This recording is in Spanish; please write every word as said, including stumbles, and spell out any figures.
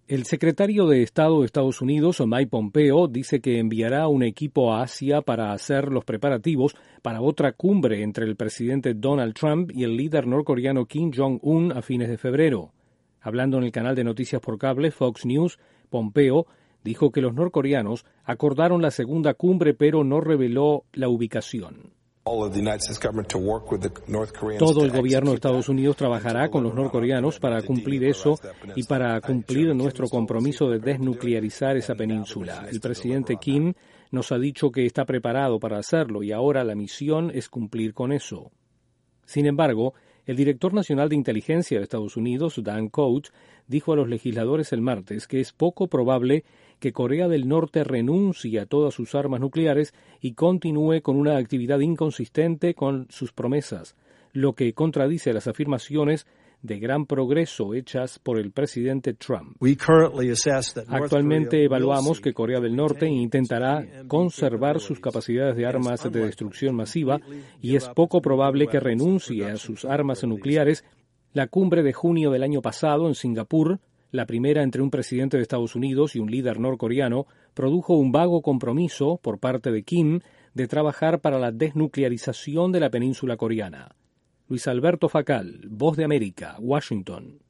El secretario de Estado de Estados Unidos, Mike Pompeo, dice que enviará un equipo a Asia para hacer los preparativos para otra cumbre entre el presidente Donald Trump y el líder norcoreano Kim Jong-un a fines de febrero. Hablando en el canal de noticias por cable Fox News, Pompeo dijo que los norcoreanos acordaron la segunda cumbre, pero no reveló la ubicación. Todo el gobierno de Estados Unidos trabajará con los norcoreanos para cumplir eso y para cumplir nuestro compromiso de desnuclearizar esa península. El presidente Kim nos ha dicho que está preparado para hacerlo y ahora la misión es cumplir con eso. Sin embargo, el director nacional de inteligencia de Estados Unidos, Dan Coats, dijo a los legisladores el martes que es poco probable que Corea del Norte renuncie a todas sus armas nucleares y continúe con una actividad inconsistente con sus promesas, lo que contradice las afirmaciones de gran progreso hechas por el presidente Trump. Actualmente evaluamos que Corea del Norte intentará conservar sus capacidades de armas de destrucción masiva y es poco probable que renuncie a sus armas nucleares. La cumbre de junio del año pasado en Singapur, la primera entre un presidente de Estados Unidos y un líder norcoreano, produjo un vago compromiso por parte de Kim de trabajar para la desnuclearización de la península coreana. Luis Alberto Facal, Voz de América, Washington.